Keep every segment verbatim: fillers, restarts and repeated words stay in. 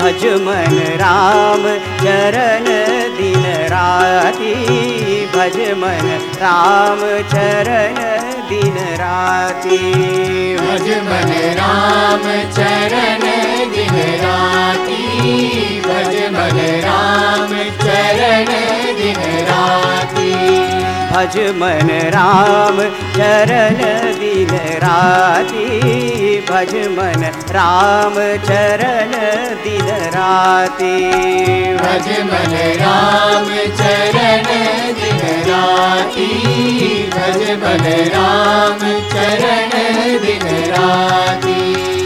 भज मन राम चरण दिन राति, भज मन राम चरण दिन राति, भज मन राम चरण दिन राति, भज मन राम चरण दिन राति, भज मन राम चरण दिन राति, भज मन राम चरण दिन राति, भज मन राम चरण दिन राति, भज मन राम चरण दिन राति।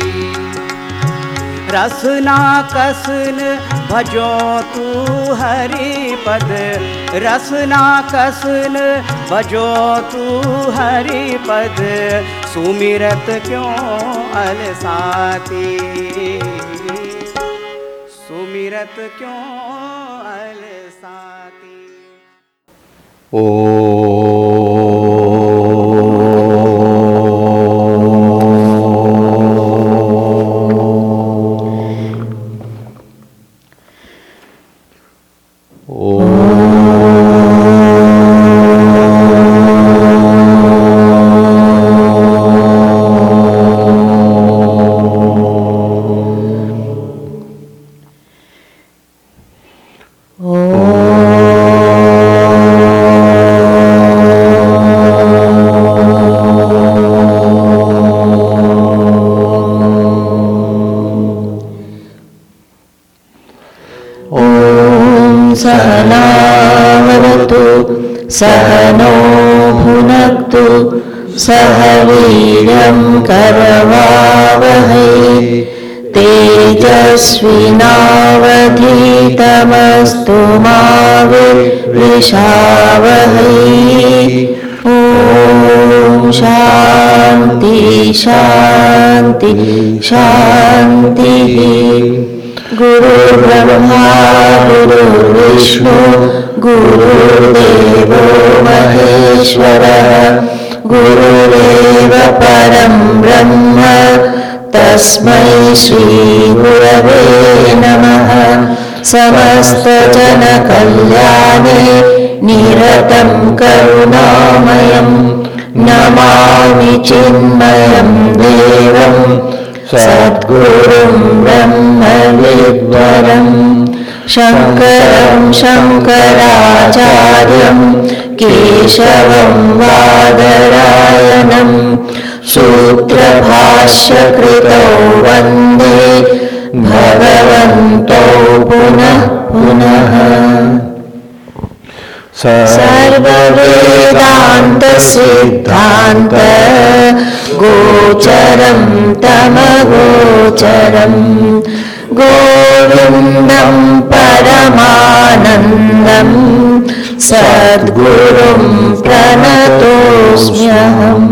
रसना कसन भजो तू हरि पद, रसना कसन भजो तू हरि पद, सुमिरत क्यों अलसाती, सुमिरत क्यों अलसाती। ओ सहनो भुनक्तु सह वीर्यं करवावहै तेजस्विनावधीतमस्तु मा विद्विषावहै। ॐ शान्ति शान्ति शान्तिः। गुरुर्ब्रह्मा गुरुर्विष्णु गुरुर्देवो महेश्वरः, गुरुरेव परं ब्रह्म तस्मै श्रीगुरवे नमः। समस्तजनकल्याणे निरतं करुणामयं नमामि चिन्मयं देवं सद्गुरुं ब्रह्मविद्वरम् शङ्करं शङ्कराचार्यं केशवं वादरायणं सूत्रभाष्यकृतौ वन्दे भगवन्तौ पुनः पुनः। सर्ववेदान्तसिद्धान्त गोचरं तमगोचरं गोविन्दं परमानन्दं सद्गुरुं प्रणतोऽस्म्यहम्।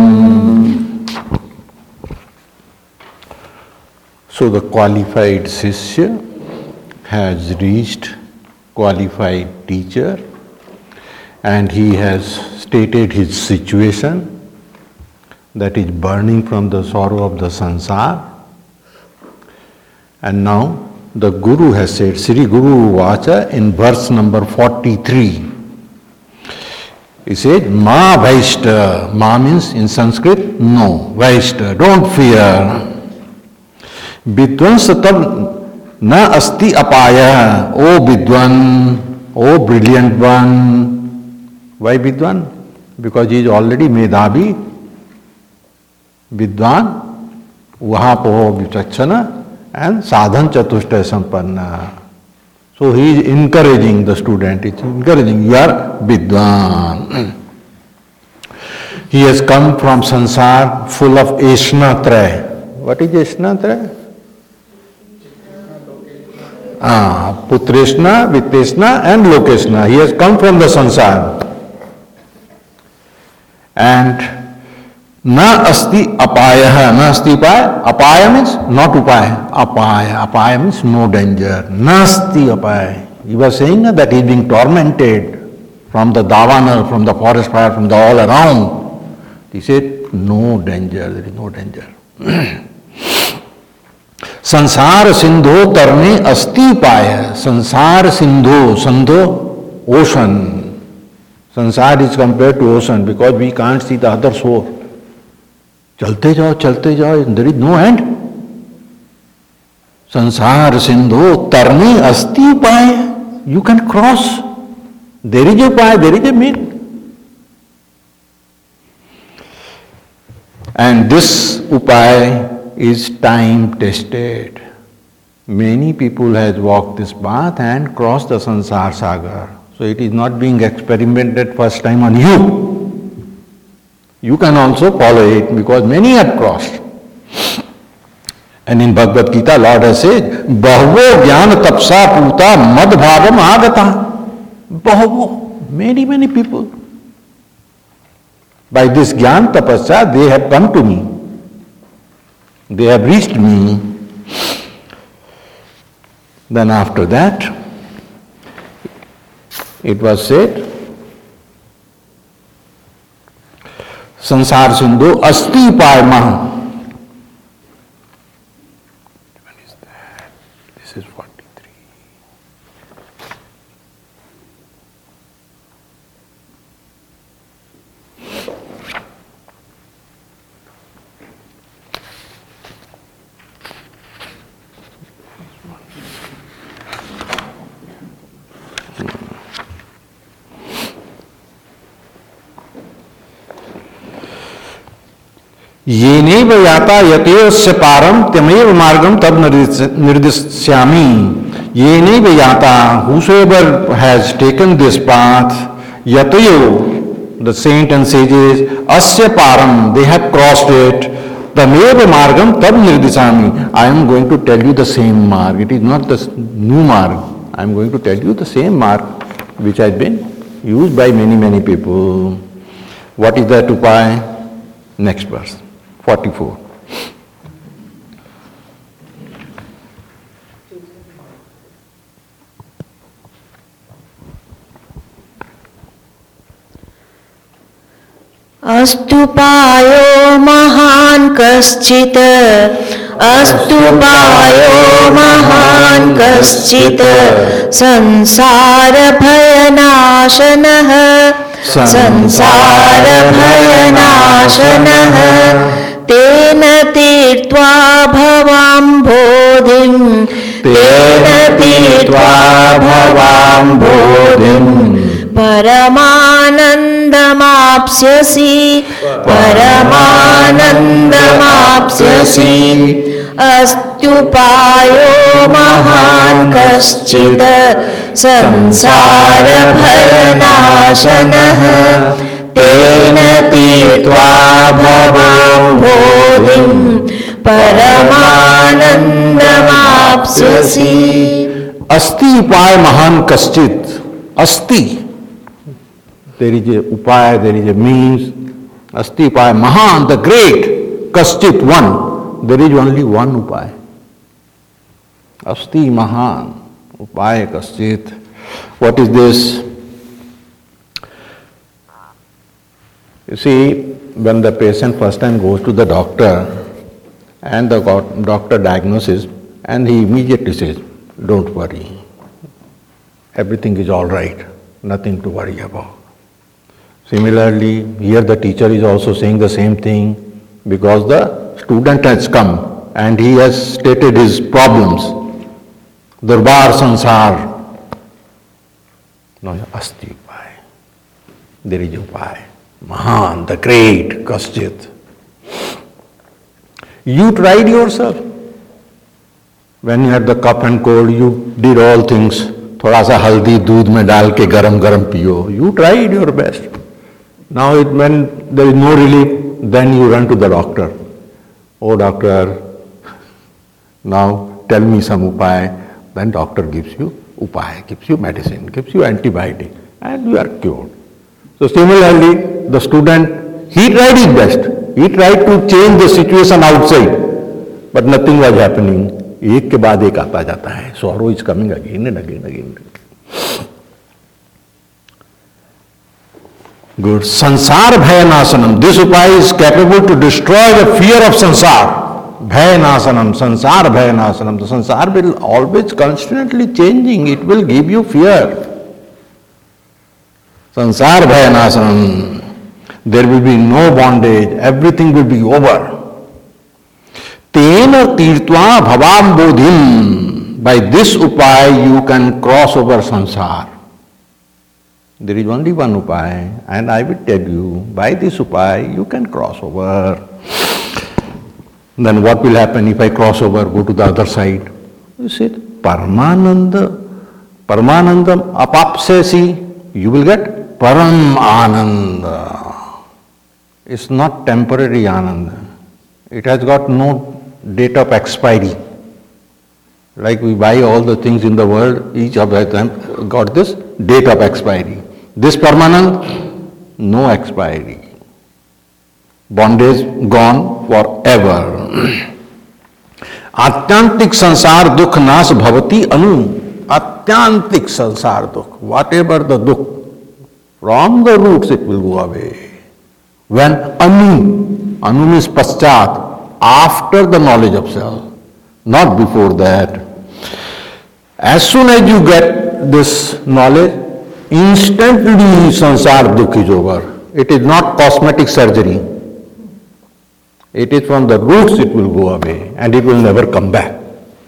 So the qualified Sishya has reached qualified teacher and he has stated his situation, that is burning from the sorrow of the sansar. And now the Guru has said, Sri Guru Vacha in verse number forty-three. He said, Ma Vaishta. Ma means in Sanskrit, no. Vaishta, don't fear. Vidwansatam na asti apaya. O Vidwan, O brilliant one. Why Vidwan? Because he is already Medhavi. Vidwan, Vahapo Vichachana and Sadhan Chatushta Sampanna. So he is encouraging the student, he is encouraging, you are Vidwan. He has come from Sansar full of Eshnatra. What is Eshnatra? Ah, Putreshna, Vitteshna and Lokeshna. He has come from the Sansar. And Na asti apaya. Na asti upaya. Apaya means not upaya. Apaya. Apaya means no danger. Na asti apaya. He was saying that he is being tormented from the Davanar, from the forest fire, from the all around. He said, no danger, there is no danger. संसार सिंधु तरने अस्ति उपाय. संसार Sindhu, Sindhu ocean. संसार is compared to ocean because we can't see the other shore. चलते जाओ चलते जाओ, there is no end. संसार सिंधु तरने अस्ति उपाय. You can cross. There is a उपाय, there is a mean. And this upaya is time tested. Many people has walked this path and crossed the sansar sagar. So it is not being experimented first time on you. You can also follow it because many have crossed. And in Bhagavad Gita, Lord has said, Bahavo jnana tapsa puta mad bhavam agata. Bahavo, many, many people. By this jnana tapasya, they have come to me. They have reached me. Then after that, it was said, Sansar Sindhu Asti Upayama. When is that? This is forty-three. येनैव याता यतेयस्य पारम तमेव मार्गम तद निर्दिश्यामि. येनैव याता, whosoever has taken this path, yatayo, the saint and sages, asya param, they have crossed it, tameva margam tad nirdishami. I am going to tell you the same mark. It is not the new mark. I am going to tell you the same mark which has been used by many, many people. What is that upaya? Next verse. forty-four. अस्तुपायो महान् कश्चित्. अस्तुपायो महान् कश्चित् संसार भयनाशनः. संसार भयनाशनः तेन तीर्त्वा भवाम्भोधिं. तेन तीर्त्वा भवाम्भोधिं परमानन्दमाप्स्यसि. परमानन्दमाप्स्यसि. अस्त्युपायो महान् कश्चित् संसार भयनाशनः तेन तीर्त्वा भवाम्भोधिं परमानन्दमाप्स्यसि. अस्ति उपाय महान कश्चित. अस्ति, there is a upaya, there is a means. Asti upaya mahan, the great. Kashchit, one. There is only one upaya. Asti mahan, upaya kashchit. What is this? You see, when the patient first time goes to the doctor and the doctor diagnoses, and he immediately says, don't worry, everything is all right, nothing to worry about. Similarly, here the teacher is also saying the same thing because the student has come and he has stated his problems. Darbar sansar. No, asti upaya. There is upaya. Mahan, the great, Kashchit. You tried yourself. When you had the cough and cold, you did all things. थोड़ा सा हल्दी दूध में डाल के गरम गरम पियो. You tried your best. Now it, when there is no relief, then you run to the doctor. Oh doctor, now tell me some upaya. Then doctor gives you upaya, gives you medicine, gives you antibiotic, and you are cured. So similarly, the student, he tried his best. He tried to change the situation outside, but nothing was happening. एक के बाद एक आता जाता है. Sorrow is coming again and again and again. Good. Sansar bhayanasanam. This upaya is capable to destroy the fear of sansar. bhayanasanam, sansar bhayanasanam. The sansar will always constantly changing. It will give you fear. Sansar bhayanasanam. There will be no bondage. Everything will be over. Tena tirtva bhavam bodhim. By this upay you can cross over sansar. There is only one upay, and I will tell you, by this upay you can cross over. Then what will happen if I cross over, go to the other side? You said, Paramananda, Paramanandam apapsesi, you will get Param Ananda. It's not temporary Ananda. It has got no date of expiry. Like we buy all the things in the world, each of them got this date of expiry. This permanent, no expiry. Bondage gone forever. Atyantik sansar dukh nas bhavati anu. Atyantik sansar dukh, whatever the dukh, from the roots it will go away. When anu, anu means paschat, after the knowledge of self, not before that. As soon as you get this knowledge, instantly sansar dukh is over. It is not cosmetic surgery. It is from the roots it will go away and it will never come back.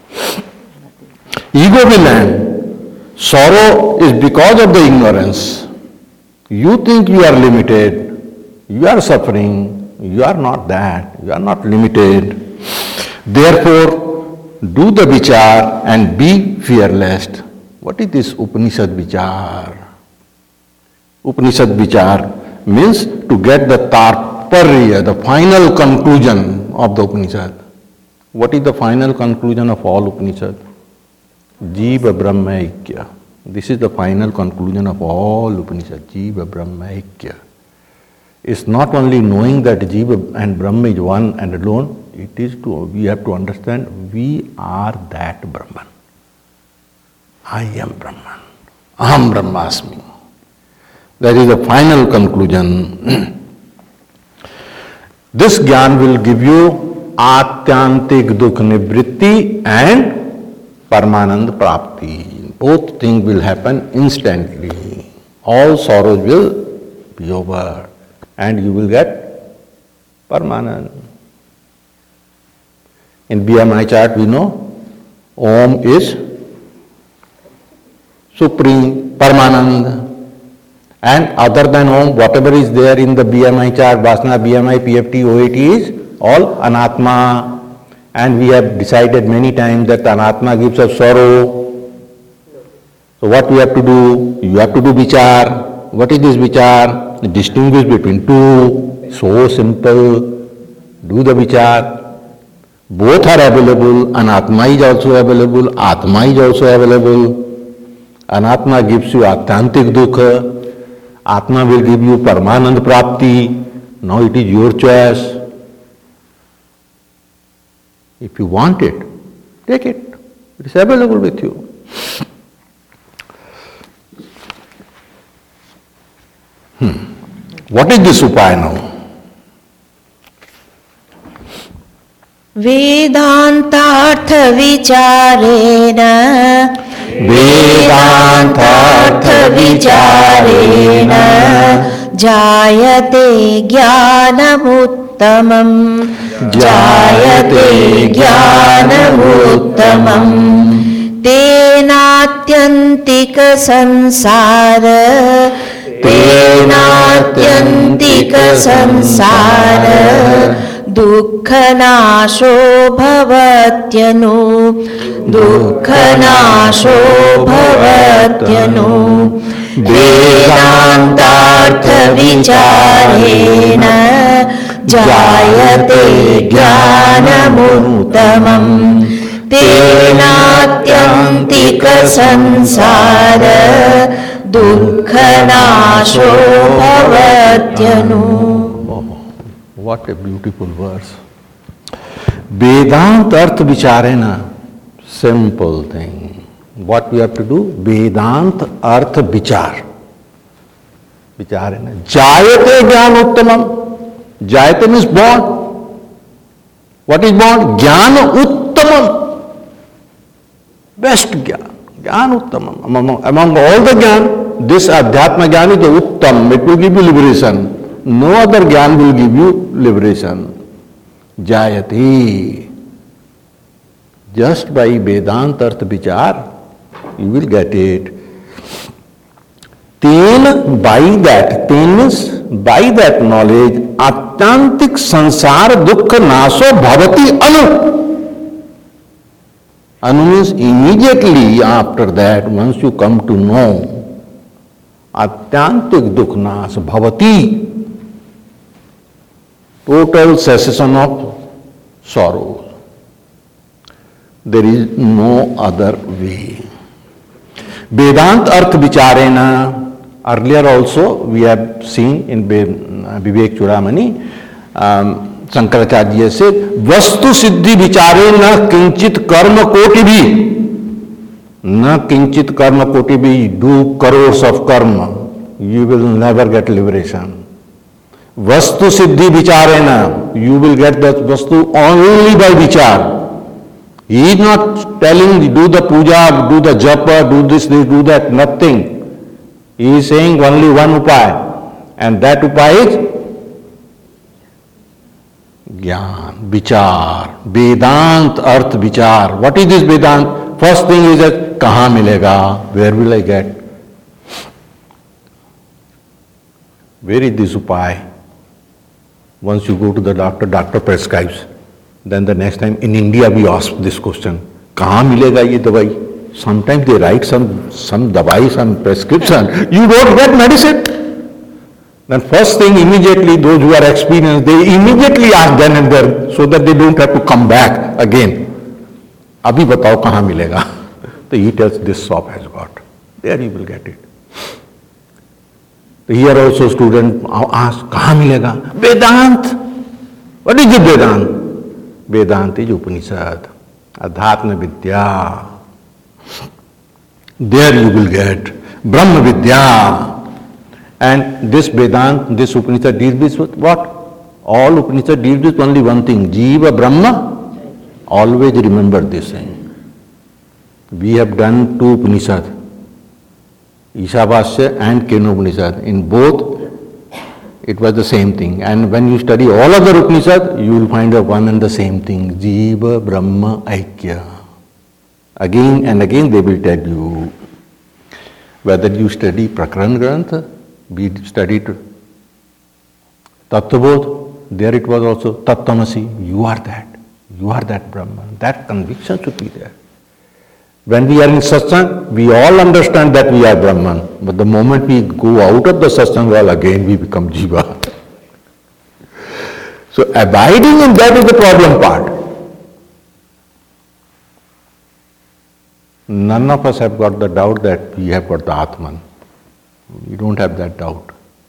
Ego will end. Sorrow is because of the ignorance. You think you are limited, you are suffering, you are not that, you are not limited. Therefore, do the vichar and be fearless. What is this Upanishad vichar? Upanishad vichar means to get the tarparya, the final conclusion of the Upanishad. What is the final conclusion of all Upanishad? Jiva Brahma Aikya. This is the final conclusion of all Upanishad. Jiva Brahma Aikya. It's not only knowing that Jiva and Brahma is one and alone, it is to, we have to understand we are that Brahman. I am Brahman. Aham Brahmasmi. That is the final conclusion. This Gyan will give you Atyantik Dukh Nivritti and Paramanand Prapti. Both things will happen instantly. All sorrows will be over and you will get Paramanand. In B M I chart we know Om is Supreme, Paramanand. And other than Om, whatever is there in the B M I chart, Vasana, B M I, P F T, O A T is all Anatma. And we have decided many times that Anatma gives us sorrow. So what we have to do? You have to do vichar. What is this vichar? Distinguish between two. So simple. Do the vichar. Both are available. Anatma is also available. Atma is also available. Anatma gives you Atyantik Dukha. Atma will give you Paramanand Prapti. Now it is your choice. If you want it, take it. It is available with you. Hmm. What is this upaya now? वेदान्तार्थ विचारेण वेदान्तार्थ विचारेण जायते ज्ञानमुत्तमम् जायते ज्ञानमुत्तमम् तेनात्यन्तिक संसार तेनात्यन्तिक संसार दुःखनाशो भवत्यनु दुःखनाशो भवत्यनु वेदान्तार्थ विचारेण जायते ज्ञानमुत्तमम् तेनात्यन्तिक संसार दुःखनाशो भवत्यनु. What a beautiful verse. Vedant Arth Vicharena. Simple thing. What we have to do? Vedant Arth Vichar. Vicharena. Jayate Jnanuttamam. Jayate means born. What is born? Jnana Uttamam. Best Jnana. Jnana Uttamam. Among, among all the Jnana, this Adhyatma Jnana is the Uttam. It will give you liberation. No other Jnana will give you liberation. Jayati. Just by Vedanta Artha Vichar, you will get it. Ten, by that, ten means by that knowledge, atyantik sansara dukkha naso bhavati anu. Anu means immediately after that, once you come to know, atyantik dukkha naso bhavati, total cessation of sorrow. There is no other way. Vedant Artha Vicharena. Earlier also we have seen in Vivek Chudamani, um, Shankaracharya said, Vastu Siddhi Vichare na kinchit karma koti bhi. Na kinchit karma koti bhi, do crores of karma. You will never get liberation. Vastu Siddhi Vichare na, you will get that Vastu only by Vichar. He is not telling do the puja, do the japa, do this, do that, nothing. He is saying only one upaya, and that upaya is Jnana, Vichar, Vedant Artha Vichar. What is this Vedant? First thing is that kahan milega, where will I get? Where is this upaya? Once you go to the doctor, doctor prescribes. Then the next time in India we ask this question, kahan milega ye dawai? Sometimes they write some, some dawai, some prescription. You don't get medicine. Then first thing immediately, those who are experienced, they immediately ask then and there so that they don't have to come back again. Abhi batao kahan milega? So he tells this shop has got. There you will get it. Here also student ask, kahan milega? Vedant. What is it Vedant? Vedant is Upanishad. Adhyatma Vidya. There you will get Brahma Vidya. And this Vedanta, this Upanishad deals with what? All Upanishad deals with only one thing, Jiva Brahma. Always remember this thing. We have done two Upanishad, Ishavasya and Kenopanishad. In both, it was the same thing. And when you study all other Upanishad, you will find a one and the same thing, Jiva Brahma Aikya. Again and again they will tell you, whether you study Prakaran Grantha, we studied Tattvabodh, there it was also Tattvamasi, you are that, you are that Brahman. That conviction should be there. When we are in satsang, we all understand that we are Brahman, but the moment we go out of the satsang well, again we become Jiva. So abiding in that is the problem part. None of us have got the doubt that we have got the Atman. We don't have that doubt.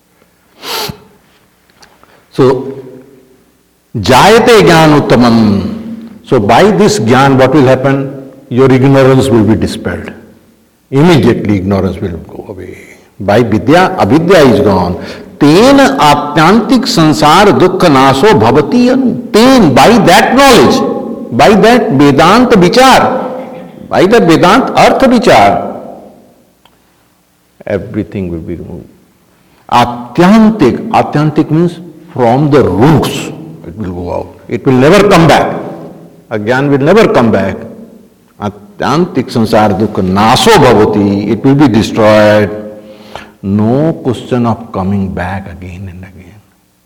So, Jayate Jnana Uttamam. So by this Jnana, what will happen? Your ignorance will be dispelled. Immediately ignorance will go away. By Vidya, Avidya is gone. Ten Atyantik Sansar Dukkha Naso Bhavati Anu. Ten, by that knowledge, by that Vedanta Vichar, by the Vedanta Artha Vichar, everything will be removed. Atyantik, Atyantik means from the roots, it will go out. It will never come back. Agyan will never come back. Atyantik Sansara Dukkha Naso Bhavati, it will be destroyed. No question of coming back again and again.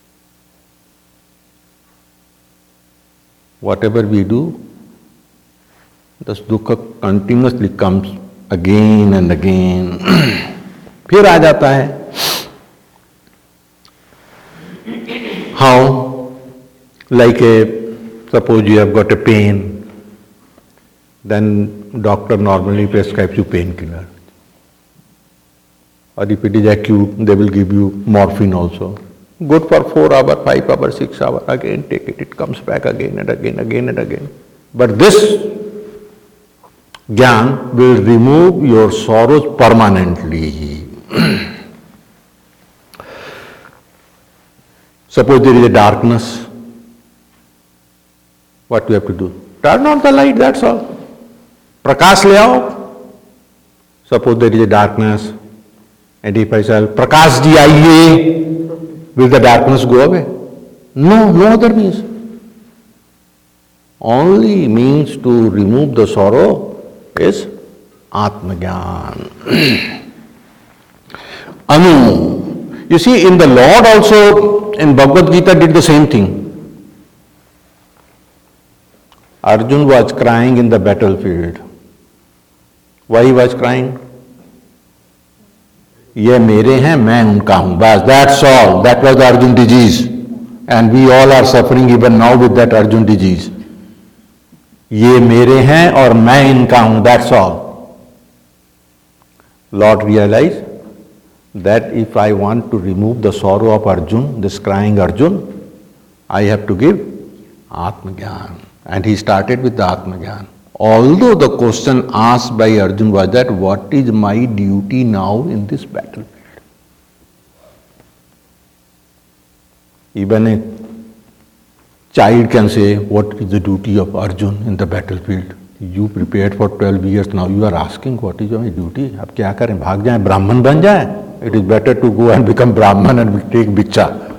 Whatever we do, this dukkha continuously comes again and again. फिर आ जाता है. How? Like a, suppose you have got a pain, then doctor normally prescribes you painkiller. Or if it is acute, they will give you morphine also. Good for four hours, five hours, six hours. Again take it. It comes back again and again, again and again. But this Jnana will remove your sorrows permanently. Suppose there is a darkness. What you have to do? Turn on the light, that's all. Prakash le aao. Suppose there is a darkness, and if I say, Prakash ji aiye, will the darkness go away? No, no other means. Only means to remove the sorrow is Atmagyan. Anu. You see, in the Lord also, in Bhagavad Gita did the same thing. Arjun was crying in the battlefield. Why he was crying? ये मेरे हैं, मैं उनका हूं. Bas, that's all. That was the Arjun disease. And we all are suffering even now with that Arjun disease. ये मेरे हैं और मैं इनका हूं. That's all. Lord realized that if I want to remove the sorrow of Arjun, this crying Arjun, I have to give Atmagyan. And he started with the Atmagyan. Although the question asked by Arjun was that, what is my duty now in this battlefield? Even a child can say, what is the duty of Arjun in the battlefield? You prepared for twelve years, now you are asking, what is my duty? अब क्या करें, भाग जाएं, ब्राह्मण बन जाएं? It is better to go and become Brahman and take Bhiksha.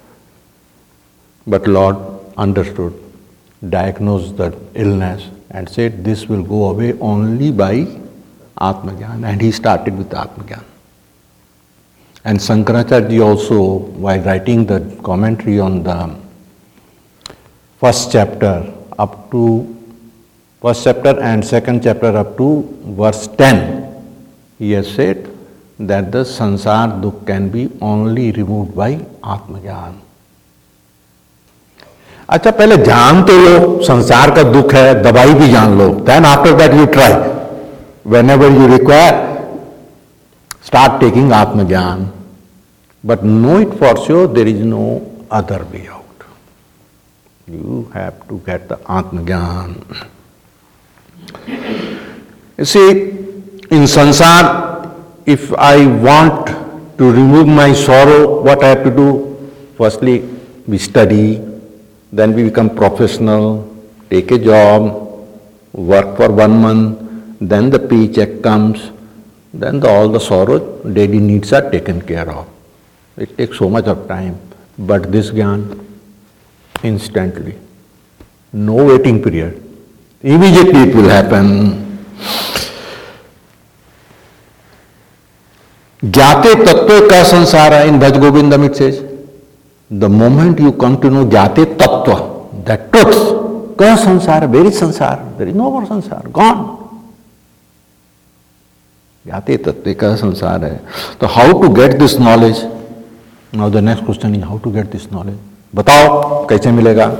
But Lord understood, diagnosed the illness and said this will go away only by Atmagyan, and he started with Atmagyan. And Shankaracharya also, while writing the commentary on the first chapter up to first chapter and second chapter up to verse ten, he has said that the sansar dukh can be only removed by Atmagyan. अच्छा पहले जान तो लो संसार का दुख है, दवाई भी जान लो. Then after that you try. Whenever you require, start taking Atmagyan. But know it for sure, there is no other way out. You have to get the Atmagyan. You see, in sansar, if I want to remove my sorrow, what I have to do? Firstly, we study. Then we become professional, take a job, work for one month, then the paycheck comes, then the, all the sorrow, daily needs are taken care of. It takes so much of time. But this Gyan, instantly. No waiting period. Immediately it will happen. Gyate tattva ka sansara, in Bhaj Govindam it says, the moment you come to know Jate Tattva, that truth, ka sansara, where is sansara? There is no more sansara, gone. Jate Tattva ka sansara hai. So how to get this knowledge? Now the next question is how to get this knowledge? Batao, kaise milega?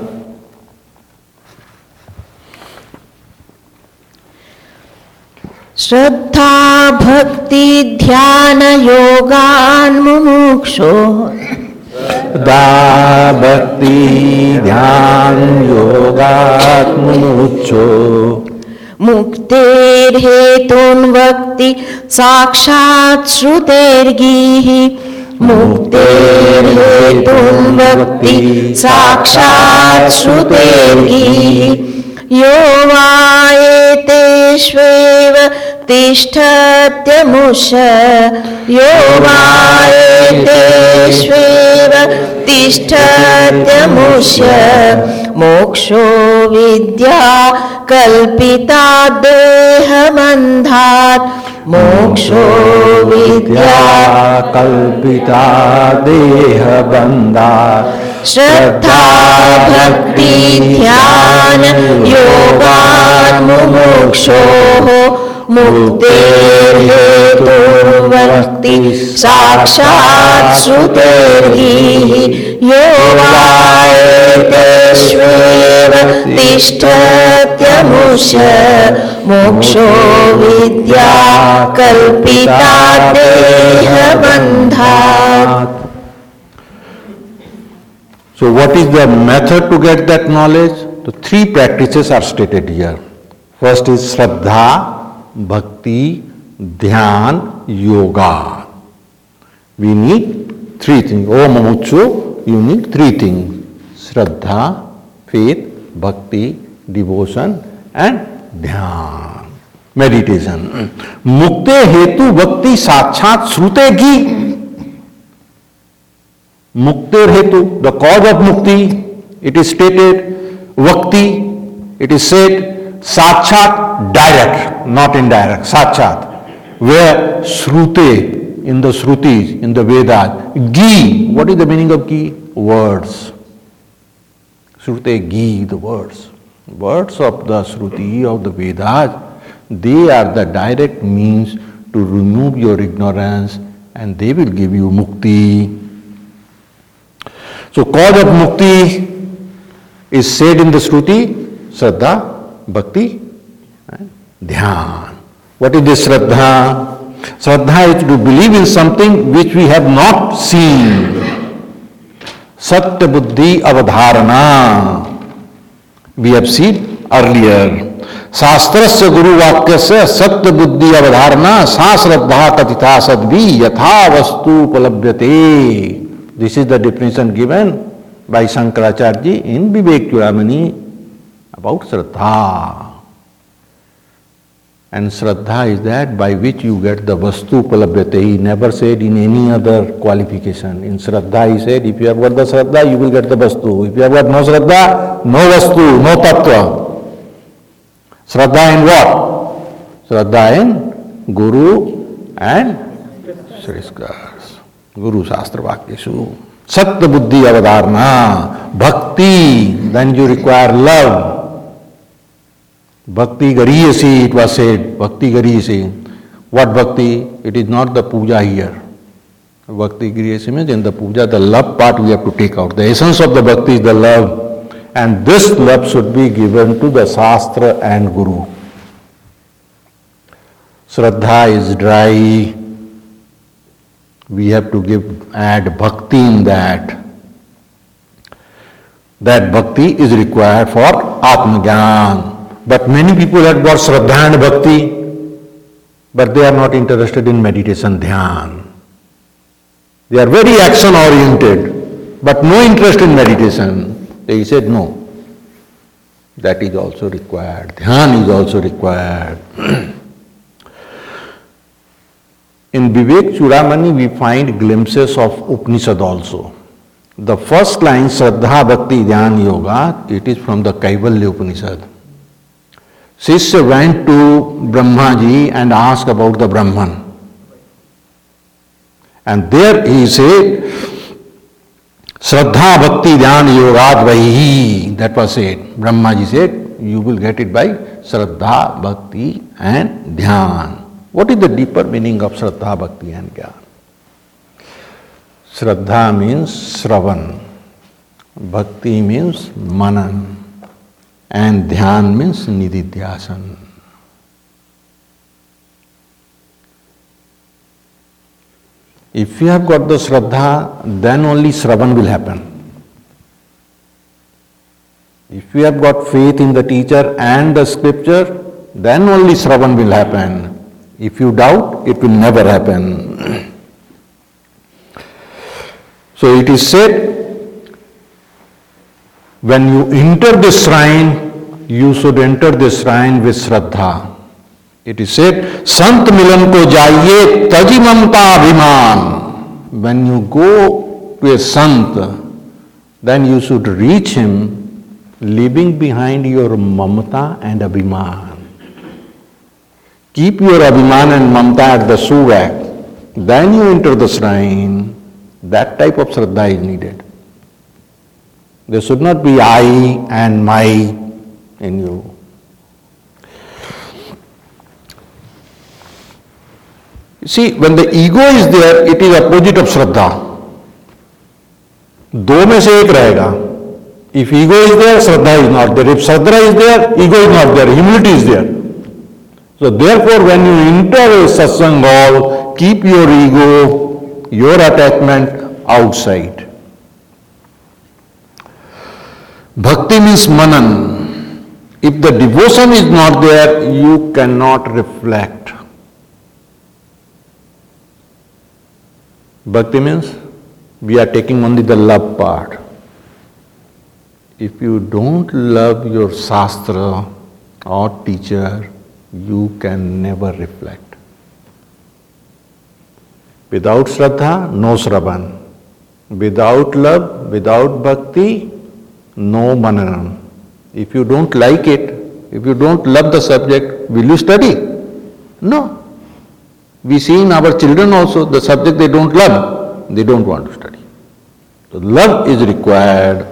Shraddha bhakti dhyana yogan mumuksho Da bhakti dhyan yogat mumuksho Muktir hetun bhakti sakshat shrutergihi Muktir hetun bhakti sakshat shrutergihi Yo vaeteshveva tishthatyamusha Yo vaeteshveva tishthatyamusha Moksho vidya kalpita deha bandhat Moksho vidya kalpita deha bandhat Shraddha bhakti dhyana yogan mumuksho Muktir hetu bhakti sakshat shrutergihi Yo vaeteshveva tishthatyamusha Moksho vidya kalpita deha bandhat. So what is the method to get that knowledge? The three practices are stated here. First is Shraddha, Bhakti, Dhyan, Yoga. We need three things. Oh Mumukshu, you need three things. Shraddha, faith, Bhakti, devotion and dhyan, meditation. Mukte hetu bhakti sakshāt srute gi. Mukter hetu, the cause of mukti, it is stated. Bhakti, it is said. Sakshāt, direct, not indirect. Sakshāt, where srute, in the Shrutis, in the Vedas. Gi, what is the meaning of gi? Words. Srute gi, the words. Words of the Shruti, of the Vedas, they are the direct means to remove your ignorance and they will give you mukti. So cause of mukti is said in the Shruti, Shraddha, Bhakti and Dhyan. What is this Shraddha? Shraddha is to believe in something which we have not seen. Satya Buddhi Avadharana. We have seen earlier. Shastrasya Guru Vakyasya Satya Buddhi Avadharana Sa Shraddha Katitha Sadvi Yatha Vastu Palabhyate. This is the definition given by Shankaracharya in Vivek Chudamani about Shraddha. And Shraddha is that by which you get the Vastu Palabhyate. He never said in any other qualification. In Shraddha he said, if you have got the Shraddha, you will get the Vastu. If you have got no Shraddha, no Vastu, no Tattva. Shraddha in what? Shraddha in Guru and Shrishkars. Guru Shastra Vakyeshu. Satya Buddhi Avadharana. Bhakti, then you require love. Bhakti Gariyasi, it was said. Bhakti Gariyasi. What bhakti? It is not the puja here. Bhakti Gariyasi means in the puja, the love part we have to take out. The essence of the bhakti is the love. And this love should be given to the Shastra and Guru. Shraddha is dry. We have to give, add bhakti in that. That bhakti is required for Atmagyan. But many people have got Shraddha and bhakti, but they are not interested in meditation, dhyan. They are very action oriented, but no interest in meditation. They said no. That is also required. Dhyan is also required. In Vivek Chudamani we find glimpses of Upanishad also. The first line, Shraddha Bhakti Dhyan Yoga, it is from the Kaivalya Upanishad. Shishya went to Brahmaji and asked about the Brahman. And there he said, Shraddha Bhakti Dhyan Yoga Dvaihi. That was said. Brahmaji said, you will get it by Shraddha, Bhakti and Dhyan. What is the deeper meaning of Shraddha, Bhakti and Dhyan? Shraddha means Shravan, Bhakti means Manan, and Dhyan means Nididhyasan. If you have got the Shraddha, then only Shravan will happen. If you have got faith in the teacher and the scripture, then only Shravan will happen. If you doubt, it will never happen. So it is said, when you enter the shrine, you should enter the shrine with Shraddha. It is said, Sant milan ko jaiye taji mamta abhiman. When you go to a Sant, then you should reach him leaving behind your mamta and abhiman. Keep your abhiman and mamta at the suvak. Then you enter the shrine. That type of Shraddha is needed. There should not be I and my in you. See, when the ego is there, it is opposite of Shraddha. दो में से एक रहेगा. If ego is there, Shraddha is not there. If Shraddha is there, ego is not there. Humility is there. So therefore, when you enter a satsang hall, keep your ego, your attachment outside. Bhakti means manan. If the devotion is not there, you cannot reflect. Bhakti means we are taking only the love part. if you don't love your Shastra or teacher, you can never reflect. Without Shraddha, no Shravan. Without love, without bhakti, no mananam. If you don't like it, if you don't love the subject, will you study? No. We see in our children also, the subject they don't love, they don't want to study. So love is required.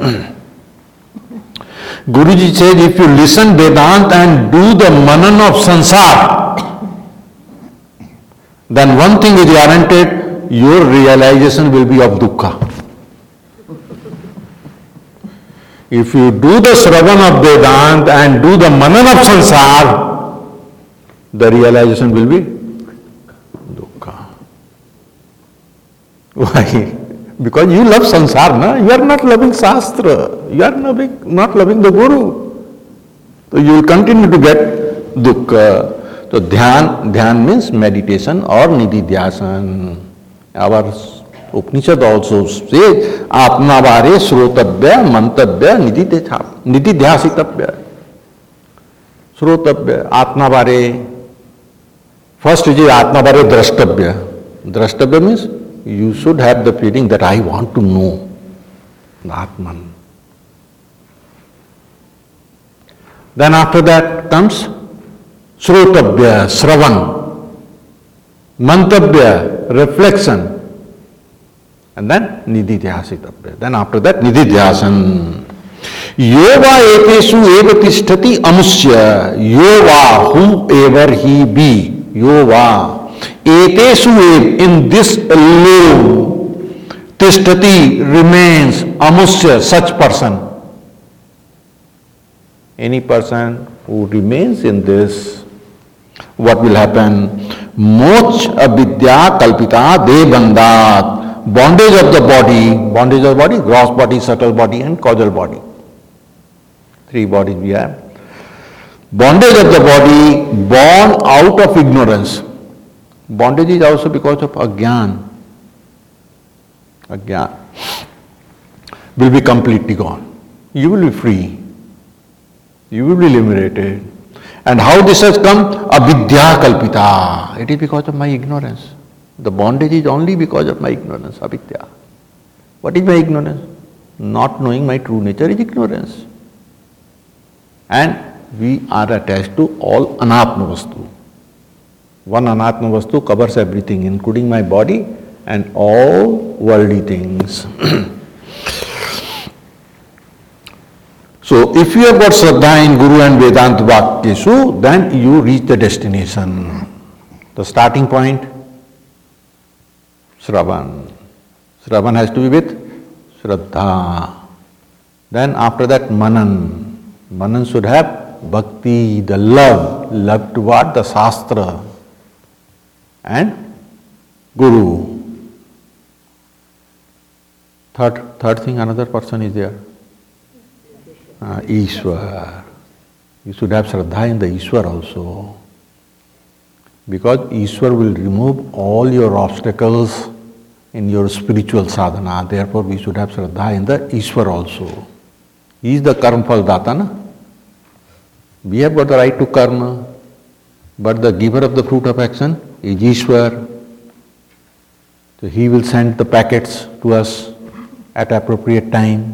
Guruji said, if you listen Vedanta and do the manan of sansar, then one thing is guaranteed, your realization will be of dukkha. If you do the Shravan of Vedanta and do the manan of sansar, the realization will be dukkha. Why? Because you love sansar, na? You are not loving Shastra. You are not loving, not loving the Guru. So you will continue to get dukkha. So dhyan, dhyan means meditation or nididhyasan. Our Upanishad also says, Atmavare srotabhya mantabhya nididhyasitabhya. Srotabhya, Atmavare. First is Atmavare drashtabhya. Drashtabhya means you should have the feeling that I want to know the Atman. Then after that comes Srotabhya, Shravan, Mantabhya, reflection, and then Nididhyasitabhya. Then after that Nididhyasan. Yova eteshu eva tishtati amusya, Yova, whoever he be, Yova. Eteshu ev, in this alone, tishtati remains, amusya, such person. Any person who remains in this, what will happen? Moch avidya kalpita debandat. Bondage of the body, bondage of the body, gross body, subtle body and causal body. Three bodies we have. Bondage of the body born out of ignorance. Bondage is also because of agyan. Agyan will be completely gone. You will be free. You will be liberated. And how this has come? Avidya kalpita. It is because of my ignorance. The bondage is only because of my ignorance, avidya. What is my ignorance? Not knowing my true nature is ignorance. And we are attached to all anatma vastu. One anatma vastu covers everything, including my body and all worldly things. So, if you have got Shraddha in Guru and Vedanta Vakyeshu, then you reach the destination. The starting point, Shravan. Shravan has to be with Shraddha. Then after that, Manan. Manan should have Bhakti, the love, love toward the Shastra and Guru. Third, third thing, another person is there. Uh, Ishwar. You should have Shraddha in the Ishwar also. Because Ishwar will remove all your obstacles in your spiritual sadhana. Therefore, we should have Shraddha in the Ishwar also. He is the karma phal data, na? We have got the right to karma, but the giver of the fruit of action is Ishwar. So he will send the packets to us at appropriate time.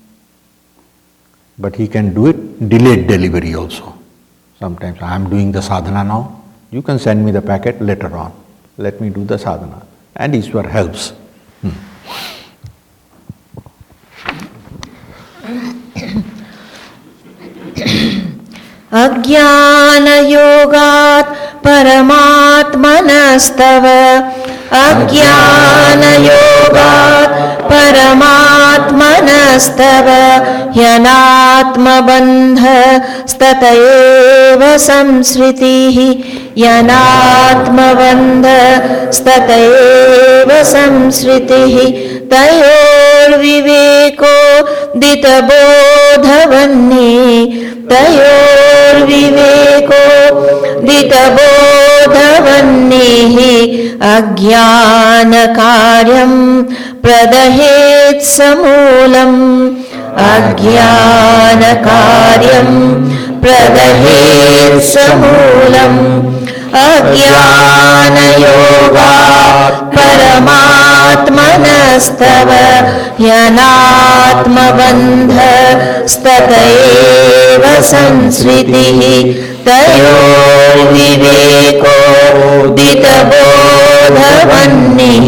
But he can do it delayed delivery also. Sometimes I am doing the sadhana now, you can send me the packet later on. Let me do the sadhana. And Ishwar helps. Hmm. Ajnana-yogat paramatmanastav Ajnana-yogat paramatmanastav Yanatma-bandha statayeva samsritihi Yanatma-bandha statayeva samsritihi Tayor viveko ditabodhavanni Tayor viveko ditabodhavannihi Ajnana karyam प्रदहेत् समूलम् अज्ञानकार्यं प्रदहेत् समूलम् अज्ञानयोगात् परमात्मनस्तव ह्यनात्मबन्धस्ततैव संसृतिः तयोर्विवेकोदितबोधवह्निः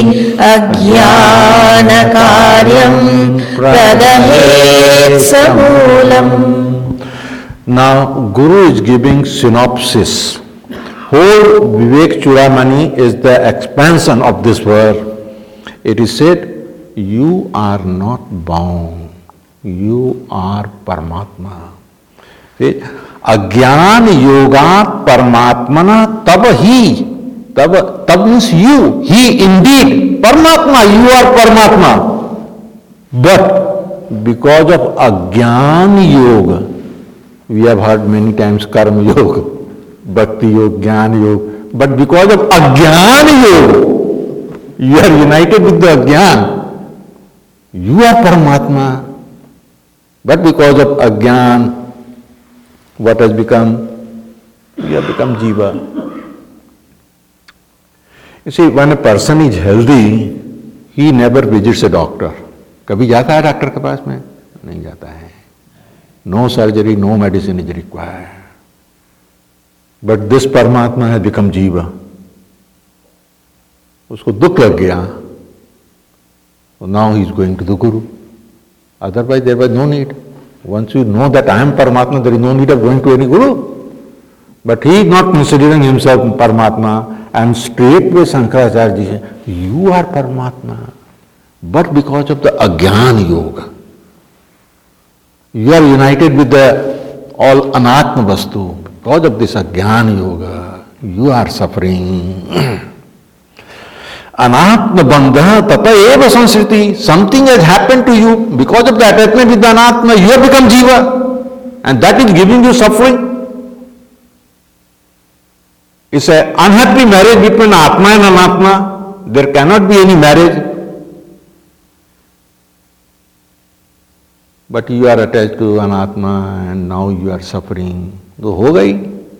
अज्ञानकार्यं प्रदहेत् समूलम्. Now Guru is giving synopsis. Whole Vivek Chudamani is the expansion of this verse. It is said, you are not bound, you are Paramatma. See, Agyan Yogat Paramatmana Tab Hi. Tab, tab means you, he indeed, Paramatma, you are Paramatma. But because of Agyan Yoga, we have heard many times Karma Yoga, Bhakti Yoga, Jnana Yoga, but because of Agyan Yoga, you are united with the Agyan. You are Paramatma. But because of Agyan, what has become? You have become Jiva. You see, when a person is healthy, he never visits a doctor. कभी जाता है doctor के पास में? नहीं जाता है. No surgery, no medicine is required. But this Paramatma has become Jiva. उसको दुख लग गया. So now he is going to the Guru. Otherwise there was no need. Once you know that I am Paramatma, there is no need of going to any Guru. But he is not considering himself Paramatma, and straightway Shankaracharya ji said, you are Paramatma. But because of the Agyan Yoga, you are united with the all Anatma Vastu. Because of this Agyan Yoga, you are suffering. Anatma Bandha Tata Eva Sansriti. Something has happened to you. Because of the attachment with the Anatma, you have become Jiva. And that is giving you suffering. It's an unhappy marriage between Atma and Anatma. There cannot be any marriage. But you are attached to Anatma and now you are suffering. So ho gayi.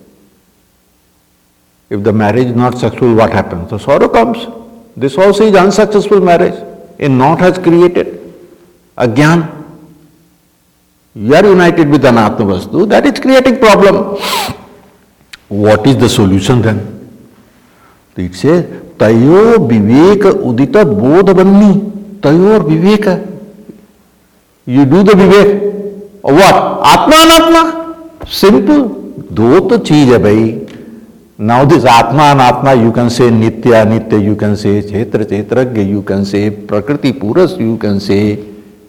If the marriage is not successful, what happens? So sorrow comes. This also is unsuccessful marriage. A knot has created. Agyan. You are united with Anatma Vastu. That is creating problem. What is the solution then? It says, Tayo Viveka Udita Bodhavanni. Tayor Viveka. You do the Vivek. What? Atma Anatma. Simple. Do to cheez hai bhai. Now this Atma Anatma, you can say Nitya Nitya, you can say Chetra Chetragya, you can say Prakriti Puras, you can say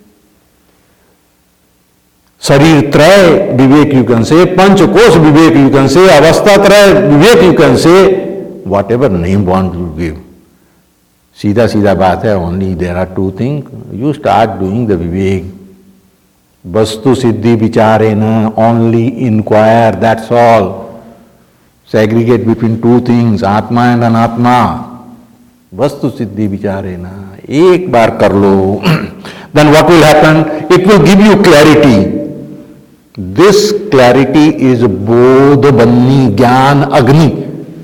Sarir Tray Vivek, you can say Panchakos Vivek, you can say Avastha Tray Vivek, you can say whatever name want to give. Sida Sida baat hai, only there are two things. You start doing the Vivek. Vastu Siddhi Vicharena, only inquire, that's all. Segregate between two things, Atma and Anatma. Vastu Siddhi Vicharena. Ek baar kar lo. Then what will happen? It will give you clarity. This clarity is Bodh Banni Gyan Agni.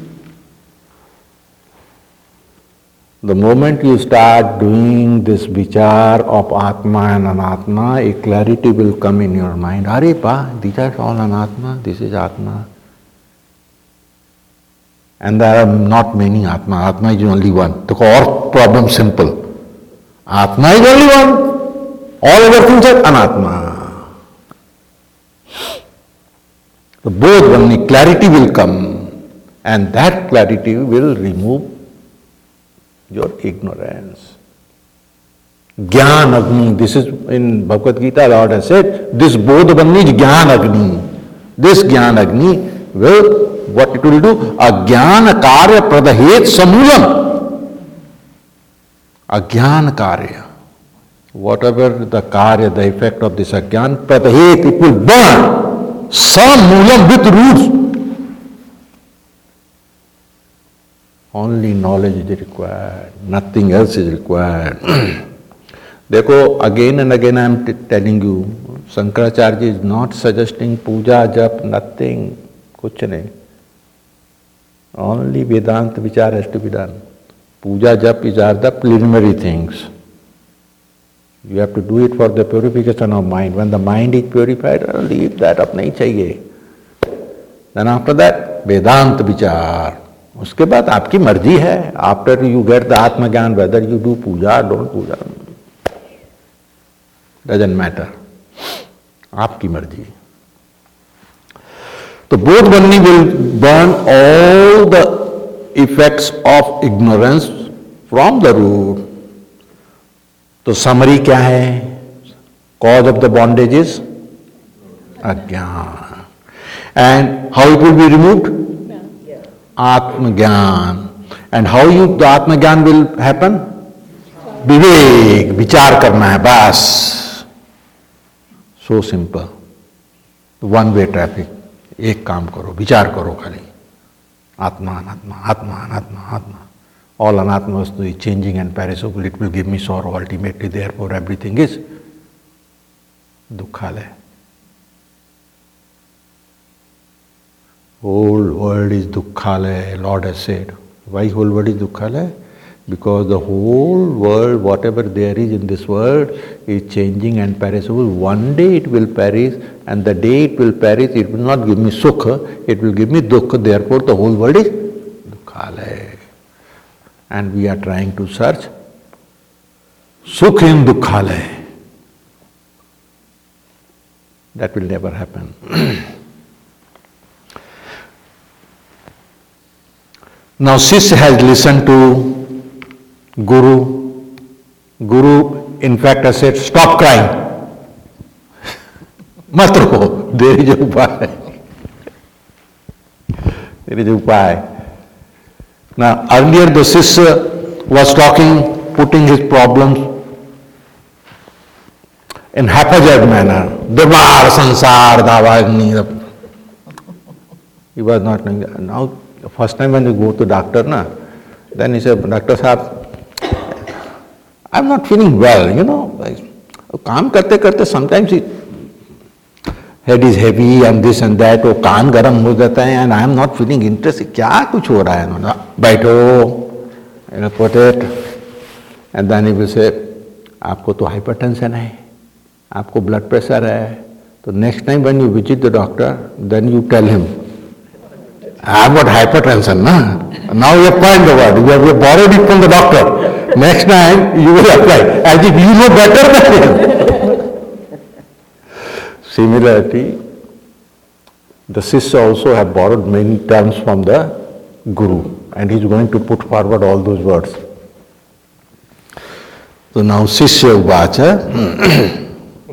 The moment you start doing this vichar of Atma and Anatma, a clarity will come in your mind. Are pa, these are all Anatma, this is Atma. And there are not many Atma. Atma is only one. The core problem simple. Atma is only one. All other things are Anatma. The both one clarity will come, and that clarity will remove your ignorance. Jnana Agni, this is in Bhagavad Gita, Lord has said, this Bodh Banni is Jnana Agni. This Jnana Agni will, what it will do? Ajnana Karya Pradahet Samulam. Ajnana Karya. Whatever the Karya, the effect of this Ajnana, Pradahet, it will burn. Samulam with roots. Only knowledge is required, nothing else is required. देखो, again and again I am t- telling you, Shankaracharya is not suggesting puja, jap, nothing, kuch nahi. Only Vedanta vichar has to be done. Puja, jap is are the preliminary things. You have to do it for the purification of mind. When the mind is purified, leave that up, nahi chahiye. Then after that, Vedanta vichar. उसके बाद आपकी मर्जी है. After you get the Atma Gyan, whether you do puja, don't puja, doesn't matter. आपकी मर्जी. So both Bodhvani will burn all the effects of ignorance from the root. तो summary क्या है? Cause of the bondage is Ajnana. And how it will be removed? Atma Gyan. And how you the Atma Gyan will happen? Vivek, vichar karna hai, bas. So simple. One way traffic. एक काम करो, विचार करो खाली. Atma, Anatma, Atma, Anatma, Atma. All Anatma vastu is changing and perishable. It will give me sorrow ultimately. Therefore, everything is Dukkhalaya. Whole world is Dukkhalaya, Lord has said. Why whole world is Dukkhalaya? Because the whole world, whatever there is in this world, is changing and perishable. One day it will perish, and the day it will perish, it will not give me sukha, it will give me dukkha. Therefore, the whole world is Dukkhalaya. And we are trying to search sukha in Dukkhalaya. That will never happen. Now, Shishya has listened to Guru. Guru, in fact, has said, stop crying. Mat ro, there is a upay. There is a upay. Now, earlier the Shishya was talking, putting his problems in haphazard manner. Damar, sansar, davagni. He was not doing that. Now, the first time when you go to doctor, na, then he said, Doctor Sahab, I'm not feeling well, you know. काम करते करते sometimes it, head is heavy and this and that, वो कान गरम हो जाता है and I am not feeling interested. क्या कुछ हो रहा है ना? बैठो, you know, put it, and then he will say, आपको तो hypertension है, आपको blood pressure है. So next time when you visit the doctor, then you tell him, I have got hypertension, na? Now you have coined the word, you have, you have borrowed it from the doctor. Next time you will apply, as if you know better than him. Similarly, the Shishya also have borrowed many terms from the Guru, and he is going to put forward all those words. So now Shishya Uvacha.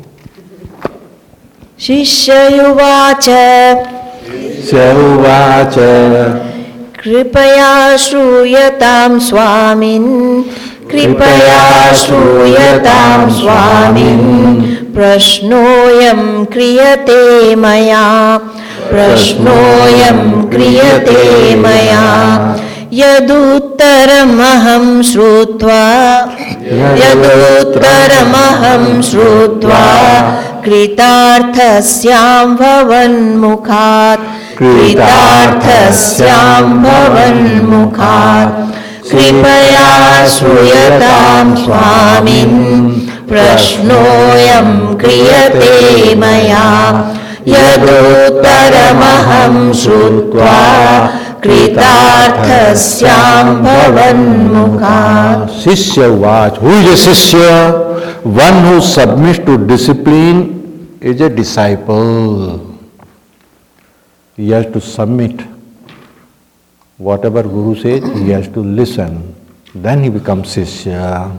Shishya Uvacha. Uvacha Kripaya Shruyatam Swamin Kripaya Shruyatam Swamin Prashnoyam Kriyate Maya Prashnoyam Kriyate Maya Yaduttaramaham Shrutva Yaduttaramaham Shrutva Kritarthasyam Bhavan Mukhat Kritarthasyam Bhavan Mukhat Kripaya Shruyatam Swamin Prashnoyam Kriyate Maya Yaduttaramaham Shrutva Kritarthasyam Bhavan Mukhat. Shishya Uvacha. Who is a Shishya? One who submits to discipline is a disciple. He has to submit. Whatever Guru says, he has to listen. Then he becomes Shishya.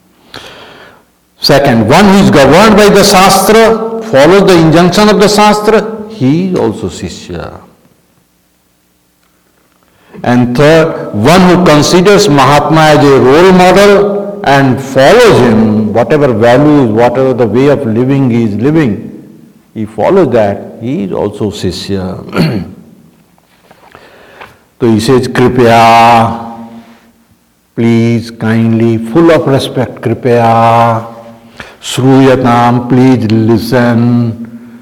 Second, one who is governed by the Shastra, follows the injunction of the Shastra, he is also Shishya. And third, one who considers Mahatma as a role model and follows him, whatever values, whatever the way of living he is living, he follows that, he is also Shishya. So he says, Kripya, Please kindly, full of respect, kripaya, shruyatam, please listen.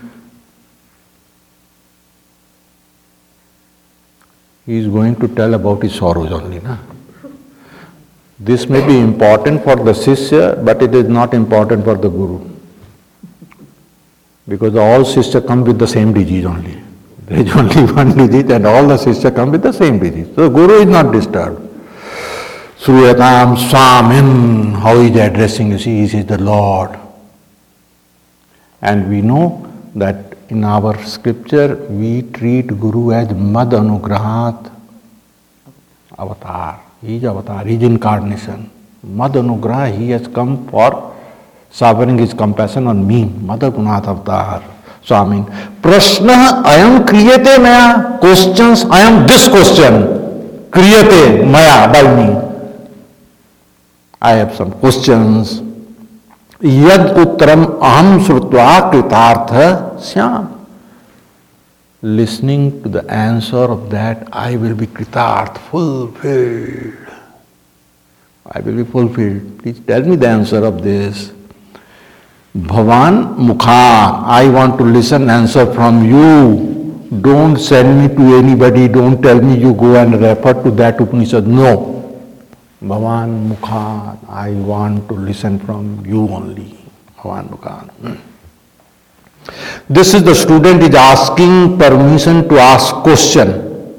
He is going to tell about his sorrows only, na? This may be important for the Shishya, but it is not important for the Guru. Because all Shishya come with the same disease only. There is only one disease and all the Shishya come with the same disease. So the Guru is not disturbed. Sruyatam Swamin, how he is addressing, you see, he is the Lord. And we know that in our scripture, we treat Guru as Mad Anugrahat Avatar. He is Avatar, he is incarnation. Mad Anugrah, he has come for showering his compassion on me. Mad Anugrahat Avatar. Swamin. Prashna ayam kriyate maya. Questions, I am this question. Kriyate maya, by me. I have some questions. Yad uttaram aham srutva kritartha syam. Listening to the answer of that, I will be kritarth, fulfilled. I will be fulfilled. Please tell me the answer of this. Bhavan mukha, I want to listen answer from you. Don't send me to anybody, don't tell me you go and refer to that Upanishad. No. Bhavan mukha, I want to listen from you only. Bhavan mukha. This is the student is asking permission to ask question.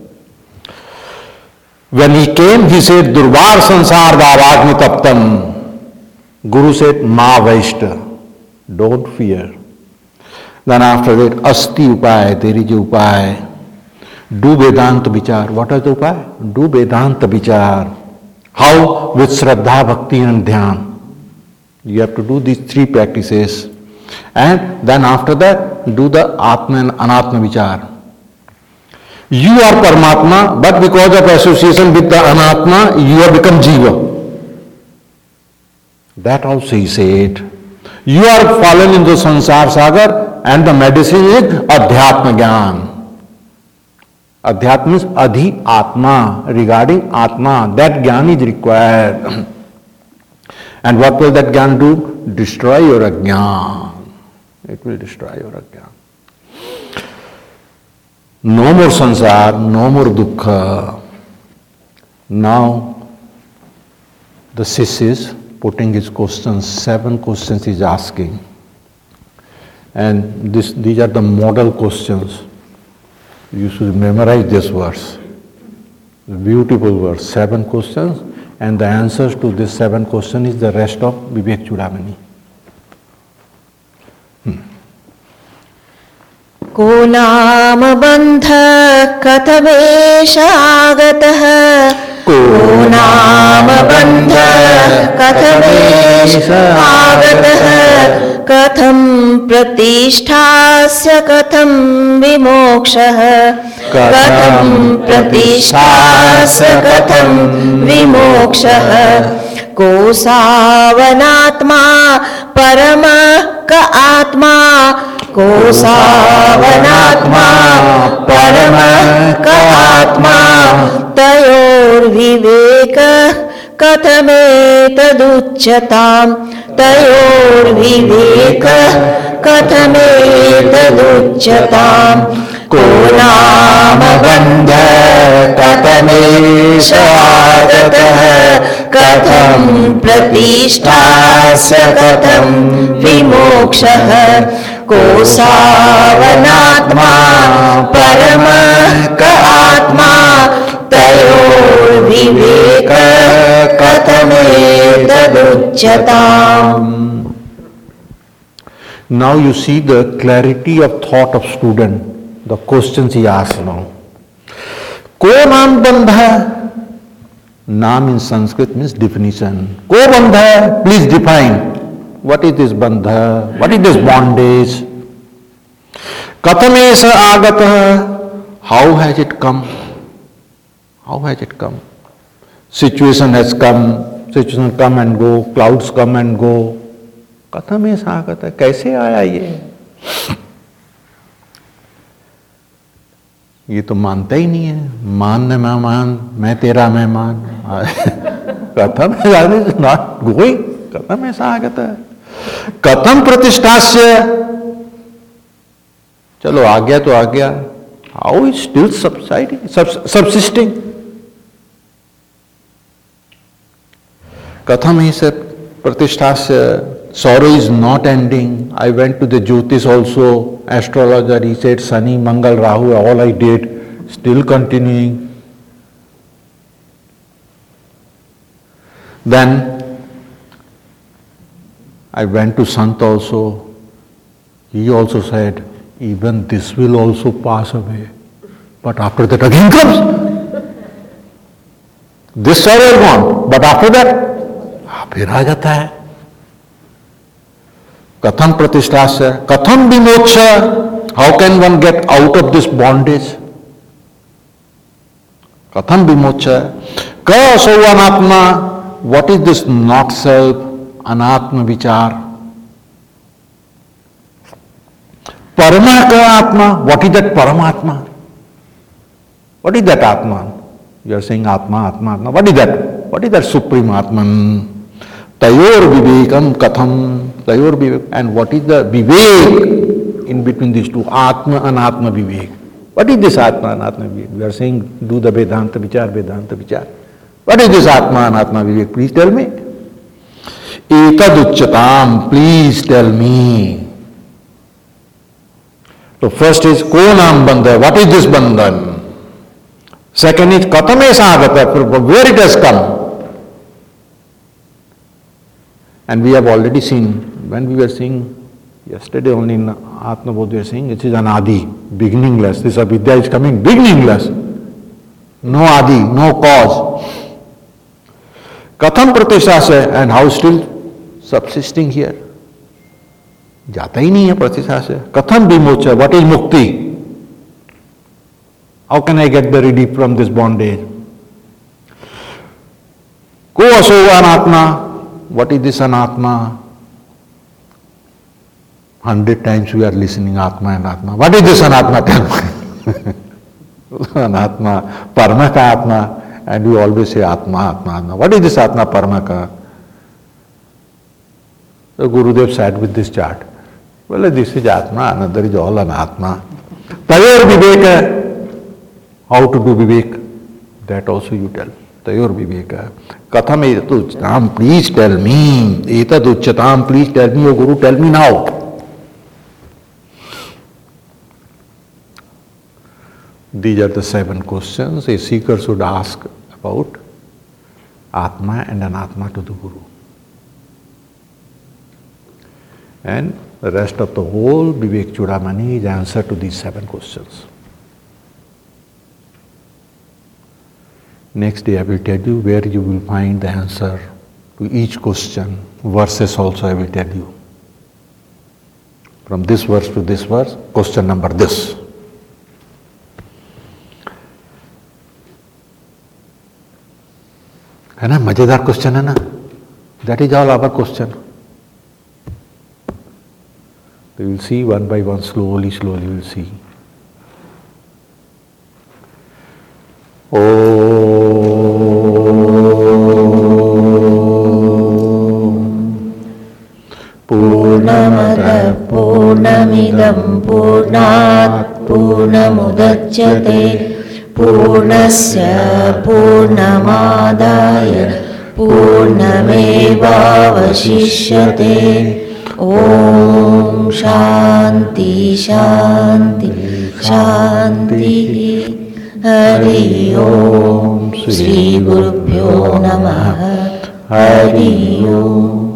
When he came, he said, Durvar sansar vavagni taptam. Guru said, Ma vaishta. Don't fear. Then after that, Asti upay, there is upay. Do Vedanta vichar. What is the upay? Do Vedanta vichar. How? With Shraddha, Bhakti and Dhyan. You have to do these three practices. And then after that, do the Atma and Anatma vichar. You are Paramatma, but because of association with the Anatma, you have become Jiva. That also he said. You are fallen into Sansar Sagar and the medicine is Adhyatma Gyan. Adhyatma is Adhi Atma, regarding Atma. That Gyan is required. And what will that Gyan do? Destroy your Agyan. It will destroy your Agyan. No more Sansar, no more Dukkha. Now, the Shishya is putting his questions, seven questions he is asking. And this, these are the model questions. You should memorize this verse. The beautiful verse, seven questions, and the answers to this seven questions is the rest of Vivek Chudamani. Hmm. को नाम बंध कथमेष आगतः को नाम बंध कथमेष आगतः कथं प्रतिष्ठास्य कथं विमोक्षः कथं प्रतिष्ठास्य कथं विमोक्षः को सावनात्मा परमः क आत्मा को सावनात्मा परमः क आत्मा तयोर्विवेकः कथमेतदुच्यताम् तयोर्विवेकः कथमेतदुच्यताम् को नाम बन्धः कथमेष आगतः कथं प्रतिष्ठास्य कथं विमोक्षः को सावनात्मा परमः क आत्मा तयोर्विवेकः कथमेतदुच्यताम्. Now you see the clarity of thought of student, the questions he asks now. Ko naam bandha? Naam in Sanskrit means definition. Ko bandha? Please define. What is this bandha? What is this bondage? Kathamesa agata? How has it come? How has it come? Situation has come, situation come and go, clouds come and go. Kathamesa agata? कैसे आया ये? ये तो मानता ही नहीं है. मान न मेहमान, मैं तेरा मेहमान. कथम इज नॉट गोइंग, कथम ऐसा आगत है, कथम प्रतिष्ठास्य, चलो आ गया तो आ गया, how is still subsiding, subsisting, कथम ही से प्रतिष्ठास्य, sorrow is not ending. I went to the Jyotish also, astrologer, he said Sunny, Mangal, Rahu, all I did, still continuing. Then I went to Sant also, he also said, even this will also pass away. But after that again comes. This sorrow is gone, but after that, फिर आ जाता है. कथम प्रतिष्ठास्य, कथम विमोक्ष, how can one get out of this bondage, कथम विमोक्ष, क असौ अनात्मा, what is this not self, अनात्म विचार, परमा का आत्मा, व्हाट इज दैट परमात्मा, व्हाट इज दैट आत्मा, यू आर सेइंग आत्मा आत्मा आत्मा, what is that, what is that supreme आत्मन, तयोर विवेकम कथम, तयोर विवेक, एंड व्हाट इज द विवेक इन बिटवीन दिस टू, आत्म अनात्म विवेक, व्हाट इज दिस आत्मा अनात्म विवेक, we are saying do the Vedanta विचार, वेदांत विचार, व्हाट इज दिस आत्मा अनात्मा विवेक, प्लीज टेल मी, एतद उच्चताम, प्लीज टेल मी. तो फर्स्ट इज को नाम बंध है, व्हाट इज दिस बंधन, सेकेंड इज कथम ऐसा आगत है, where it has come. And we have already seen, when we were seeing yesterday only in Atma Bodh, we were saying it is an adi, beginningless. This avidya is coming beginningless. No adi, no cause. Katham pratisthasya, and how still subsisting here? जाता ही नहीं है प्रतिष्ठास्य. Katham vimoksha, what is mukti? How can I get the relief from this bondage? Ko asau anatma, what is this anatma? Hundred times we are listening atma and atma. What is this anatma? Tell me. Anatma, parma ka atma, and we always say atma, atma, atma. What is this atma, parma ka? So Gurudev sat with this chart. Well, this is atma, another is all anatma. Tayor viveka, how to do vivek? That also you tell. Tayor viveka. Katham etad, please tell me. Etad uchchatam, please tell me, O Guru, tell me now. These are the seven questions a seeker should ask about Atma and Anatma to the Guru. And the rest of the whole Vivek Chudamani is answer to these seven questions. Next day I will tell you where you will find the answer to each question. Verses also I will tell you. From this verse to this verse, question number this. है ना, मजेदार question है ना. That is all our question. We will see one by one, slowly, slowly we will see. पूर्णमदः पूर्णमिदं पूर्णात् पूर्णमुदच्यते पूर्णस्य पूर्णमादाय पूर्णमेवावशिष्यते. ॐ शान्ति शान्ति शान्तिः. हरि ओम श्री गुरुभ्यो नमः. हरि ओम.